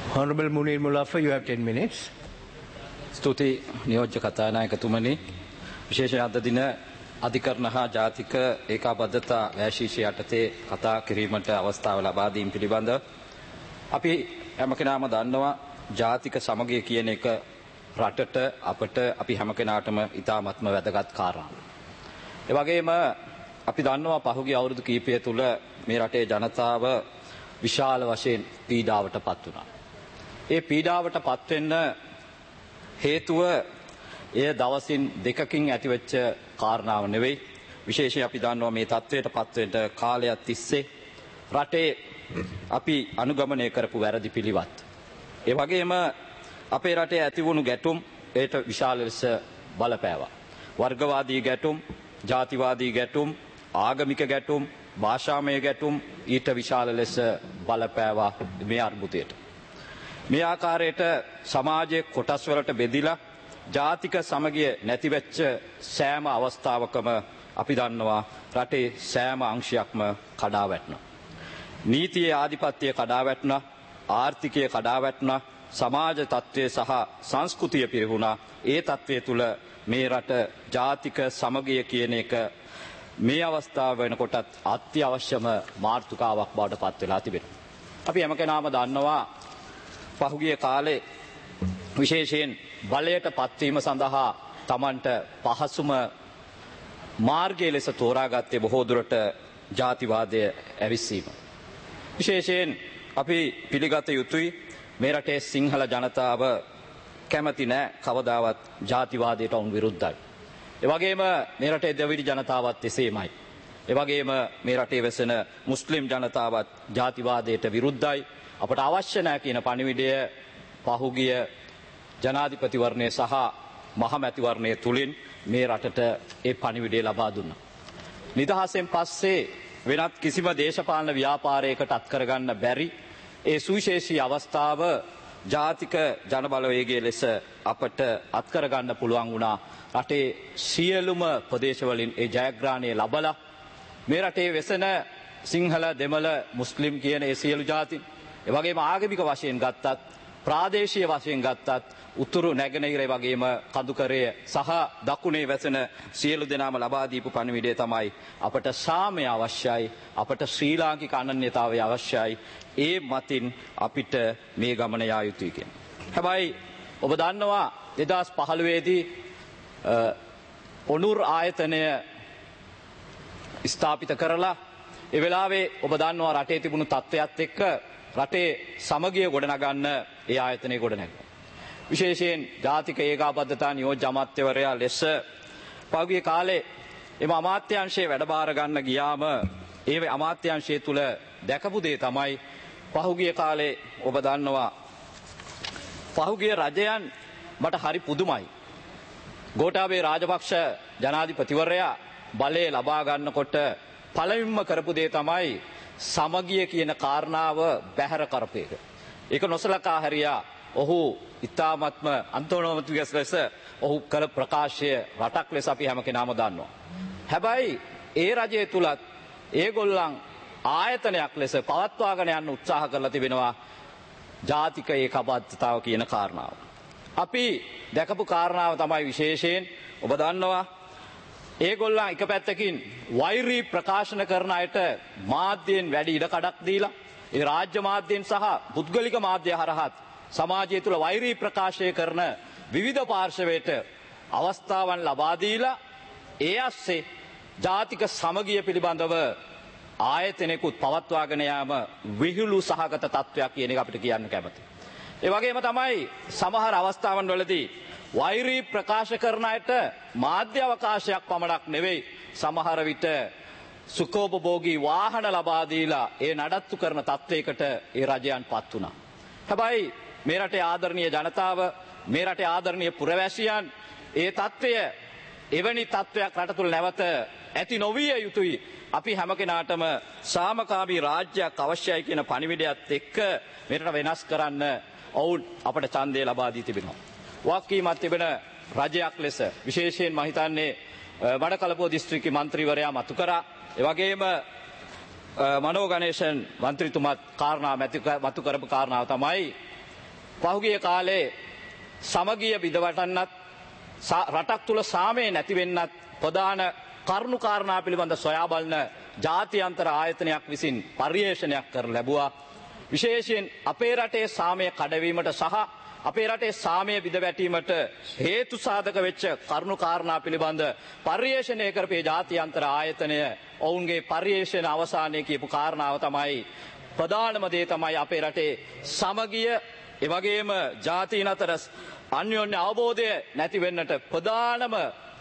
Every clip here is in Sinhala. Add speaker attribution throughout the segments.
Speaker 1: Honorable Munir Mulaffer, you have 10 minutes.
Speaker 2: ස්තුති නියෝජ්‍ය කතානායකතුමනි විශේෂයෙන් අද දින අධිකරණ හා ජාතික ඒකාබද්ධතා වැශීෂය යටතේ කතා කිරීමට අවස්ථාව ලබා දීම පිළිබඳ අපි හැම කෙනාම දන්නවා ජාතික සමගිය කියන එක රටට අපට අපි හැම කෙනාටම ඉතාමත්ම වැදගත් කාරණාවක්. ඒ වගේම අපි දන්නවා පහුගිය අවුරුදු කිහිපය තුළ මේ රටේ ජනතාව විශාල වශයෙන් පීඩාවට පත් වුණා. ඒ පීඩාවට පත් වෙන්න හේතුව එය දවසින් දෙකකින් ඇතිවෙච්ච කාරණාව නෙවෙයි. විශේෂයෙන් අපි දන්නවා මේ තත්ත්වයට පත් වෙන්න කාලයක් තිස්සේ රටේ අපි අනුගමනය කරපු වැරදි පිළිවත්. ඒ වගේම අපේ රටේ ඇති වුණු ගැටුම් ඒට විශාල ලෙස බලපෑවා. වර්ගවාදී ගැටුම්, ජාතිවාදී ගැටුම්, ආගමික ගැටුම්, භාෂාමය ගැටුම් ඊට විශාල ලෙස බලපෑවා මේ අර්බුදයට. මේ ආකාරයට සමාජයේ කොටස් වලට බෙදිලා ජාතික සමගිය නැතිවෙච්ච සෑම අවස්ථාවකම අපි දන්නවා රටේ සෑම අංශයක්ම කඩා වැටෙනවා. නීතියේ ආධිපත්‍යය කඩා වැටුණා, ආර්ථිකය කඩා වැටුණා, සමාජ තත්ත්වය සහ සංස්කෘතිය පිරිහුණා. ඒ තත්ත්වය තුළ මේ රට ජාතික සමගිය කියන එක මේ අවස්ථාව වෙනකොටත් අත්‍යවශ්‍යම මාතෘකාවක් බවට පත් වෙලා තිබෙනවා. අපි හැම කෙනාම දන්නවා පහුගිය කාලේ විශේෂයෙන් බලයට පත්වීම සඳහා Tamanට පහසුම මාර්ගය ලෙස තෝරාගත්තේ බොහෝ දුරට ජාතිවාදය ඇවිස්සීම. විශේෂයෙන් අපි පිළිගත යුතුයි මේ රටේ සිංහල ජනතාව කැමති නැහැ කවදාවත් ජාතිවාදයට වුන් විරුද්ධයි. ඒ වගේම මේ රටේ දෙවිඩි ජනතාවත් එසේමයි. ඒ වගේම මේ රටේ වෙසෙන මුස්ලිම් ජනතාවත් ජාතිවාදයට විරුද්ධයි. අපට අවශ්‍ය නැහැ කියන පණිවිඩය පහුගිය ජනාධිපතිවරණය සහ මහමැතිවරණය තුලින් මේ රටට ඒ පණිවිඩය ලබා දුන්නා. නිදහසෙන් පස්සේ වෙනත් කිසිම දේශපාලන ව්‍යාපාරයකට අත්කරගන්න බැරි ඒ සුවිශේෂී අවස්ථාව ජාතික ජනබලවේගය ලෙස අපට අත්කරගන්න පුළුවන් වුණා. රටේ සියලුම ප්‍රදේශවලින් ඒ ජයග්‍රහණය ලබලා මේ රටේ වෙසෙන සිංහල, දෙමළ, මුස්ලිම් කියන ඒ සියලු ජාතීන් ඒ වගේම ආගමික වශයෙන් ගත්තත් ප්‍රාදේශීය වශයෙන් ගත්තත් උතුරු නැගෙනහිර වගේම කඳුකරය සහ දකුණේ වැසෙන සියලු දෙනාම ලබා දීපු පණිවිඩය තමයි අපට සාමය අවශ්‍යයි, අපට ශ්‍රී ලාංකික අනන්‍යතාවය අවශ්‍යයි. ඒ මතින් අපිට මේ ගමන යා යුතුයි කියන. හැබැයි ඔබ දන්නවා 2015 දී ඔනුර් ආයතනය ස්ථාපිත කරලා ඒ වෙලාවේ ඔබ දන්නවා රටේ තිබුණු තත්ත්වයක් එක්ක රටේ සමගිය ගොඩනගන්න ඒ ආයතනය ගොඩනැගුවා. විශේෂයෙන් ජාතික ඒකාබද්ධතා නියෝජ්‍ය අමාත්‍යවරයා ලෙස පහුගිය කාලේ එම අමාත්‍යාංශයේ වැඩබාර ගන්න ගියාම ඒ අමාත්‍යාංශය තුල දැකපු දේ තමයි පහුගිය කාලේ ඔබ දන්නවා පහුගිය රජයන් මට හරි පුදුමයි. ගෝඨාභය රාජපක්ෂ ජනාධිපතිවරයා බලය ලබා ගන්නකොට පළමුවෙන්ම කරපු දේ තමයි සමගිය කියන කාරණාව බැහැර කරපේක. ඒක නොසලකා හැරියා. ඔහු ඉතාමත්ම අන්තෝනෝමතුගස් ලෙස ඔහු කළ ප්‍රකාශය රටක් ලෙස අපි හැම කෙනාම දන්නවා. හැබැයි ඒ රජය තුලත් ඒගොල්ලන් ආයතනයක් ලෙස පවත්වාගෙන යන්න උත්සාහ කරලා තිබෙනවා ජාතික ඒකබද්ධතාව කියන කාරණාව. අපි දැකපු කාරණාව තමයි විශේෂයෙන් ඔබ දන්නවා ඒගොල්ලන් එක පැත්තකින් වෛරී ප්‍රකාශන කරන අයට මාධ්‍යයෙන් වැඩි ඉඩකඩක් දීලා ඒ රාජ්‍ය මාධ්‍යයෙන් සහ පුද්ගලික මාධ්‍ය හරහා සමාජය තුළ වෛරී ප්‍රකාශය කරන විවිධ පාර්ශවයට අවස්ථාවන් ලබා දීලා ඒ ASCII ජාතික සමගිය පිළිබඳව ආයතනෙකුත් පවත්වාගෙන යාම විහිළු සහගත තත්වයක් කියන එක අපිට කියන්න කැමතියි. ඒ වගේම තමයි සමහර අවස්ථාවන් වලදී වෛරී ප්‍රකාශ කරන අයට මාධ්‍ය අවකාශයක් පමණක් නෙවෙයි සමහර විට සුඛෝපභෝගී වාහන ලබා දීලා ඒ නඩත්තු කරන තත්වයකට ඒ රජයන් පත් වුණා. හැබැයි මේ රටේ ආදරණීය ජනතාව, මේ රටේ ආදරණීය පුරවැසියන් ඒ තත්වය එවැනි තත්වයක් රට තුළ නැවත ඇති නොවිය යුතුයි. අපි හැම කෙනාටම සාමකාමී රාජ්‍යයක් අවශ්‍යයි කියන පණිවිඩයත් එක්ක මෙරට වෙනස් කරන්න ඔවුන් අපට ඡන්දය ලබා දී තිබෙනවා. වගකීමක් තිබෙන රජයක් ලෙස විශේෂයෙන් මම හිතන්නේ වඩකලපුව දිස්ත්‍රික්කයේ മന്ത്രിවරයා මතු කරා. ඒ වගේම මනෝ ගණේෂන් මන්ත්‍රීතුමත් කාරණා මතු කරපු කාරණාව තමයි පහුගිය කාලේ සමගිය බිඳවටන්නත් රටක් තුල සාමය නැති වෙන්නත් ප්‍රධාන කරුණු කාරණා පිළිබඳ සොයා බලන ජාත්‍යන්තර ආයතනයක් විසින් පර්යේෂණයක් කර ලැබුවා. විශේෂයෙන් අපේ රටේ සාමය කඩවීමට සහ අපේ රටේ සාමය බිඳවැටීමට හේතු සාධක වෙච්ච කරුණු කාරණා පිළිබඳ පර්යේෂණය කරපේ ජාත්‍යන්තර ආයතනය ඔවුන්ගේ පර්යේෂණ අවසානයේ කියපු කාරණාව තමයි ප්‍රධානම දේ තමයි අපේ රටේ සමගිය ඒ වගේම ජාතීන් අතර අන්‍යෝන්‍ය අවබෝධය නැති වෙන්නට ප්‍රධානම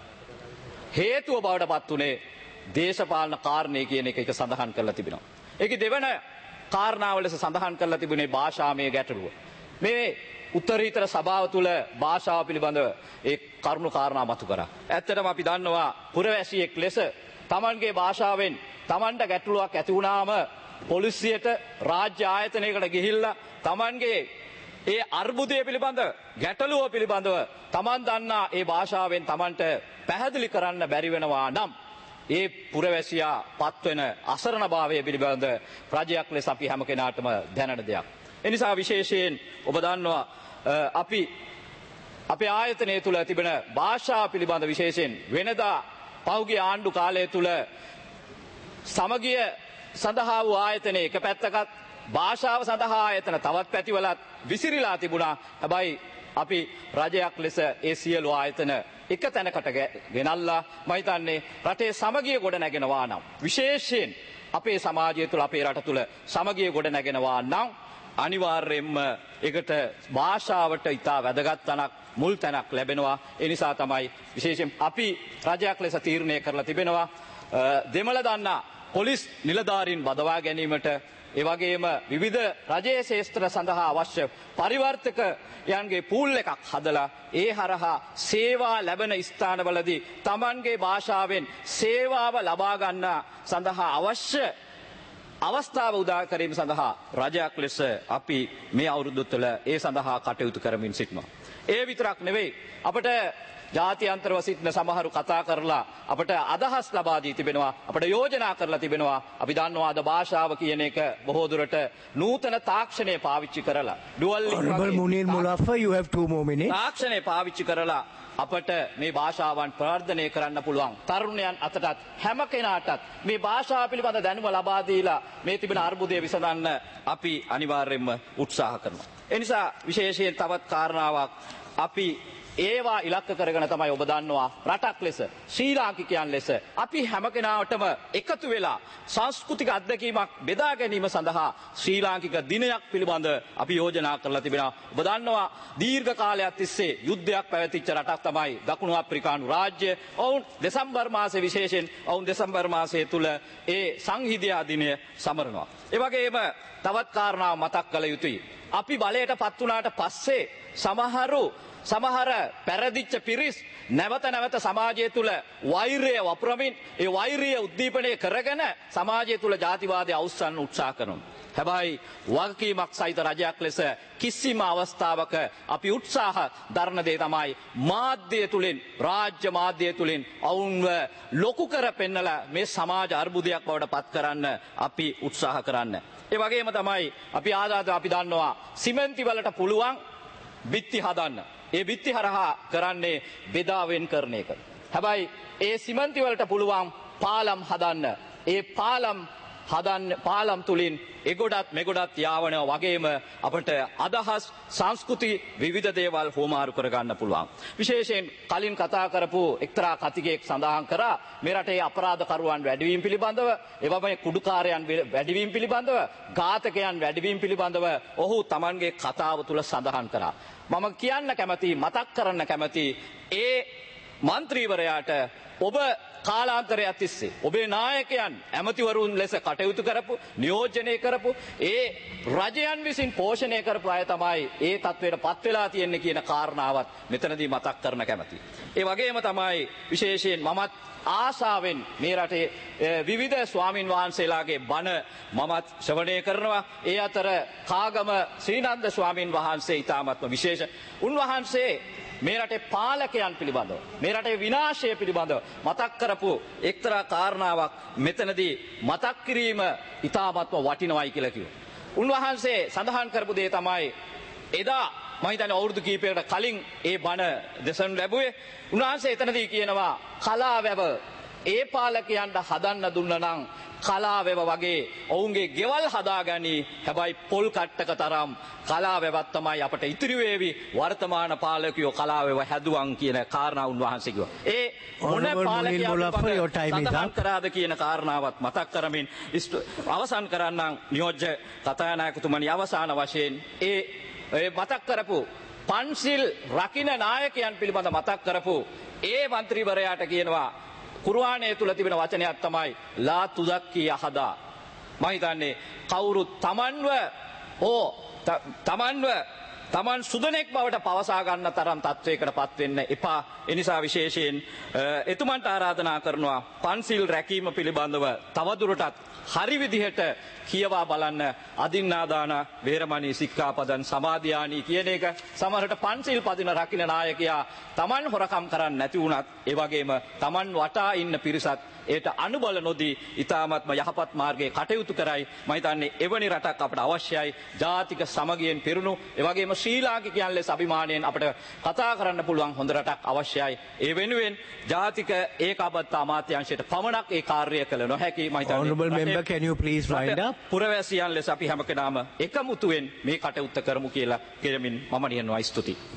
Speaker 2: හේතුව බවට පත් උනේ දේශපාලන කාරණේ කියන එක සඳහන් කරලා තිබෙනවා. ඒකේ දෙවන කාරණාව ලෙස සඳහන් කරලා තිබුණේ භාෂාමය ගැටලුව. මේ උත්තරීතර සභාව තුළ භාෂාව පිළිබඳව ඒ කරුණු කාරණා මතු කරා. ඇත්තටම අපි දන්නවා පුරවැසියෙක් ලෙස Tamanගේ භාෂාවෙන් Tamanට ගැටලුවක් ඇති වුණාම පොලිසියට රාජ්‍ය ආයතනයකට ගිහිල්ලා Tamanගේ ඒ අර්බුදය පිළිබඳ ගැටලුව පිළිබඳව Taman දන්නා ඒ භාෂාවෙන් Tamanට පැහැදිලි කරන්න බැරි වෙනවා නම් ඒ පුරවැසියා පත්වෙන අසරණභාවය පිළිබඳ රජයක් ලෙස අපි හැම කෙනාටම දැනන දෙයක්. එනිසා විශේෂයෙන් ඔබ දන්නවා අපි අපේ ආයතනය තුල තිබෙන භාෂා පිළිබඳ විශේෂයෙන් වෙනදා පහුගිය ආණ්ඩු කාලය තුල සමගිය සඳහා වූ ආයතනයේ එක පැත්තකත් භාෂාව සඳහා ආයතන තවත් පැතිවලත් විසිරීලා තිබුණා. හැබැයි අපි රජයක් ලෙස ඒ සියලු ආයතන එක තැනකට ගෙනල්ලා මම හිතන්නේ රටේ සමගිය ගොඩ නැගෙනවා නම් විශේෂයෙන් අපේ සමාජය තුළ අපේ රට තුළ සමගිය ගොඩ නැගෙනවා නම් අනිවාර්යයෙන්ම ඒකට භාෂාවට ඉතා වැදගත් තැනක් මුල් තැනක් ලැබෙනවා. ඒ නිසා තමයි විශේෂයෙන් අපි රජයක් ලෙස තීරණය කරලා තිබෙනවා දෙමළ දන්නා පොලිස් නිලධාරීන් බදවා ගැනීමට ඒ වගේම විවිධ රජයේ ශේෂ්ත්‍ර සඳහා අවශ්‍ය පරිවර්තකයන්ගේ පූල් එකක් හදලා ඒ හරහා සේවා ලැබෙන ස්ථානවලදී Tamanගේ භාෂාවෙන් සේවාව ලබා ගන්න සඳහා අවශ්‍ය අවස්ථාව උදා කිරීම සඳහා රජයක් ලෙස අපි මේ අවුරුදු තුළ ඒ සඳහා කටයුතු කරමින් සිටිනවා. ඒ විතරක් නෙවෙයි අපට ජාත්‍යන්තරව සිටින සමහරු කතා කරලා අපට අදහස් ලබා දී තිබෙනවා අපට යෝජනා කරලා තිබෙනවා. අපි දන්නවා අද භාෂාව කියන එක බොහෝ දුරට නූතන තාක්ෂණය පාවිච්චි කරලා
Speaker 1: Honorable Munir Mulaffa, you have 2 more minutes.
Speaker 2: තාක්ෂණය පාවිච්චි කරලා අපට මේ භාෂාවන් ප්‍රවර්ධනය කරන්න පුළුවන්. තරුණයන් අතටත් හැම කෙනාටත් මේ භාෂාව පිළිබඳ දැනුම ලබා දීලා මේ තිබෙන අර්බුදය විසඳන්න අපි අනිවාර්යයෙන්ම උත්සාහ කරනවා. ඒ නිසා විශේෂයෙන් තවත් කාරණාවක් අපි ඒවා ඉලක්ක කරගෙන තමයි ඔබ දන්නවා රටක් ලෙස ශ්‍රී ලාංකිකයන් ලෙස අපි හැම කෙනාටම එකතු වෙලා සංස්කෘතික අත්දැකීමක් බෙදා ගැනීම සඳහා ශ්‍රී ලාංකික දිනයක් පිළිබඳ අපි යෝජනා කරලා තිබෙනවා. ඔබ දන්නවා දීර්ඝ කාලයක් තිස්සේ යුද්ධයක් පැවතිච්ච රටක් තමයි දකුණු අප්‍රිකානු රාජ්‍ය. ඔවුන් දෙසැම්බර් මාසයේ විශේෂයෙන් ඔවුන් දෙසැම්බර් මාසයේ තුල ඒ සංහිඳියා දිනය සමරනවා. ඒ වගේම තවත් කාරණා මතක් කළ යුතුයි. අපි බලයට පත් වුණාට පස්සේ සමහර පැරදිච්ච පිරිස් නැවත සමාජය තුළ වෛරය වපුරමින් ඒ වෛරය උද්දීපනය කරගෙන සමාජය තුළ ජාතිවාදය අවුස්සන්න උත්සාහ කරනවා. හැබැයි වගකීමක් සහිත රජයක් ලෙස කිසිම අවස්ථාවක අපි උත්සාහ දරන දේ තමයි මාධ්‍ය තුලින් රාජ්‍ය මාධ්‍ය තුලින් ඔවුන්ව ලොකු කර පෙන්නලා මේ සමාජ අර්බුදයක් බවට පත් කරන්න අපි උත්සාහ කරන්න. ඒ වගේම තමයි අපි දන්නවා සිමෙන්ති වලට පුළුවන් බිත්ති හදන්න. ඒ බිත්ති හරහා කරන්නේ බෙදාවෙන් කරන එක. හැබැයි ඒ සිමෙන්ති වලට පුළුවන් පාලම් හදන්න. ඒ පාලම් තුලින් එගොඩත් මෙගොඩත් යාවනවා වගේම අපට අදහස් සංස්කෘති විවිධ දේවල් හෝමාරු කරගන්න පුළුවන්. විශේෂයෙන් කලින් කතා කරපු එක්තරා කතිකයෙක් සඳහන් කරා මේ රටේ අපරාධකරුවන් වැඩිවීම පිළිබඳව, එවම කුඩුකාරයන් වැඩිවීම පිළිබඳව, ඝාතකයන් වැඩිවීම පිළිබඳව ඔහු Tamanගේ කතාව තුල සඳහන් කරා. මම කියන්න කැමති, මතක් කරන්න කැමති ඒ මන්ත්‍රීවරයාට ඔබ කාලාන්තරයක් තිස්සේ ඔබේ නායකයන් ඇමතිවරුන් ලෙස කටයුතු කරපු, නියෝජනය කරපු ඒ රජයන් විසින් පෝෂණය කරපු අය තමයි ඒ තත්වයට පත් වෙලා තියෙන්නේ කියන කාරණාවත් මෙතනදී මතක් කරන්න කැමතියි. ඒ වගේම තමයි විශේෂයෙන් මමත් ආසාවෙන් මේ රටේ විවිධ ස්වාමින් වහන්සේලාගේ බණ මමත් ශ්‍රවණය කරනවා. ඒ අතර කාගම ශ්‍රීනන්ද ස්වාමින් වහන්සේ ඉතාමත්ම විශේෂ. උන්වහන්සේ මේ රටේ පාලකයන් පිළිබඳව, මේ රටේ විනාශය පිළිබඳව මතක් කරපු එක්තරා කාරණාවක් මෙතනදී මතක් කිරීම ඉතාමත්ම වටිනවයි කියලා කිව්වා. උන්වහන්සේ සඳහන් කරපු දේ තමයි එදා මම හිතන්නේ අවුරුදු කිහිපයකට කලින් ඒ බණ දෙසනු ලැබුවේ. උන්වහන්සේ එතනදී කියනවා කලාවැව ඒ පාලකයන්ට හදන්න දුන්න නම් කලාවැව වගේ ඔවුන්ගේ ගෙවල් හදාගනි. හැබැයි පොල් කට්ටක තරම් කලාවැවත් තමයි අපට ඉතිරි වේවි. වර්තමාන පාලකයෝ කලාවැව හැදුවන් කියන කාරණා උන්වහන්සේ කිව්වා. ඒ මොන පාලකයන්ට කරාද කියන කාරණාවත් මතක් කරමින් අවසන් කරන්නම් නියෝජ්‍ය කතානායකතුමනි අවසාන වශයෙන් ඒ මතක් කරපු පන්සිල් රකින්න නායකයන් පිළිබඳ මතක් කරපු ඒ മന്ത്രിවරයාට කියනවා කුර්ආනයේ තුල තිබෙන වචනයක් තමයි ලා තුදක්කි යහදා. මම හිතන්නේ කවුරුත් තමන් සුදනෙක් බවට පවසා ගන්න තරම් තත්වයකටපත් වෙන්න එපා. ඒ නිසා විශේෂයෙන් එතුමන්ට ආරාධනා කරනවා පන්සිල් රැකීම පිළිබඳව තවදුරටත් හරි විදිහට කියවා බලන්න. අදින්නාදාන වේරමණී සික්ඛාපදං සමාදියානි කියන එක සමහරට පන්සිල් පදින රකින්න නායකයා Taman හොරකම් කරන්නේ නැති වුණත් ඒ වගේම Taman වටා ඉන්න පිරිසත් ඒට අනුබල නොදී ඊ타මත්ම යහපත් මාර්ගයේ කටයුතු කරයි. මම හිතන්නේ එවැනි රටක් අපට අවශ්‍යයි. ජාතික සමගියෙන් පිරුණු ඒ වගේම ශ්‍රී ලාංකිකයන් ලෙස අභිමානයෙන් අපට කතා කරන්න පුළුවන් හොඳ රටක් අවශ්‍යයි. ඒ වෙනුවෙන් ජාතික ඒකාබද්ධතා අමාත්‍යාංශයට පමණක් ඒ කාර්යය කළ නොහැකි. මම හිතන්නේ
Speaker 1: Honorable member, can you please wind up?
Speaker 2: පුරවැසියන් ලෙස අපි හැම කෙනාම එකමුතුවෙන් මේ කටයුත්ත කරමු කියලා කියමින් මම නියනවා. ස්තුතියි.